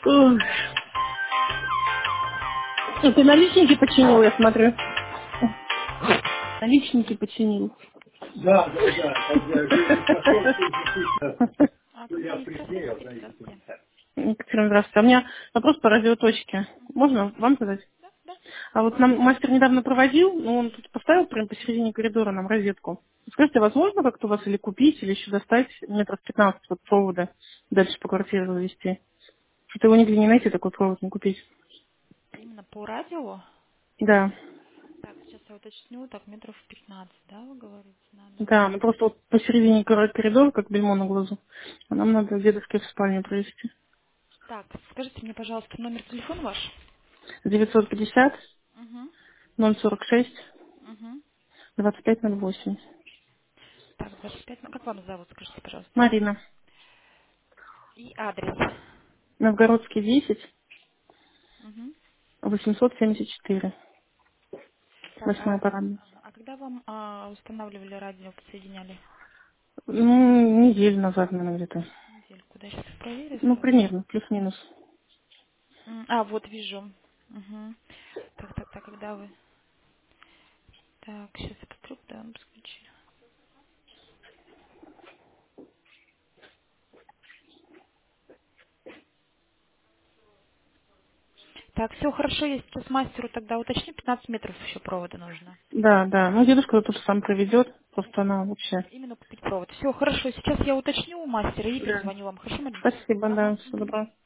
Ой. Ну, ты наличники починил, я смотрю. Наличники починил. Да, да, да. Когда жизнь пошел, тут действительно, Екатерина, ну, я присеял, знаете. здравствуйте. А у меня вопрос по радиоточке. Можно вам задать? А вот нам мастер недавно проводил, но он тут поставил прямо посередине коридора нам розетку. Скажите, возможно как-то у вас или купить, или еще достать метров 15 вот провода, дальше по квартире завести? Что-то его нигде не найти, такой провод не купить. Именно по радио? Да. Так, сейчас я уточню. Так, метров 15, да, вы говорите, надо? Да, ну просто вот посередине коридора, как бельмо на глазу. А нам надо дедушке в спальню провести. Так, скажите мне, пожалуйста, номер телефона ваш? 950 Угу, 046 угу. 2508. Так, 25. Ну, как вам зовут, скажите, пожалуйста? Марина. И адрес. Новгородский 10, Угу. 874. Так, 8 парадный. а когда вам устанавливали радио, подсоединяли? Ну, неделю назад, наверное, где-то. Недельку, да, сейчас проверю Ну, сразу. примерно, плюс-минус. Вот вижу. Угу. Так, когда вы? Так, сейчас я посмотрю, куда вам подключили. Так, все хорошо, я сейчас мастеру тогда уточню, 15 метров еще провода нужно. Да, да. Ну, дедушка тут сам проведет. Просто она вообще... Именно купить провод. Все хорошо, сейчас я уточню у мастера и Да. перезвоню вам. Хорошо, Марин? Спасибо, Ага. да. Всего доброго.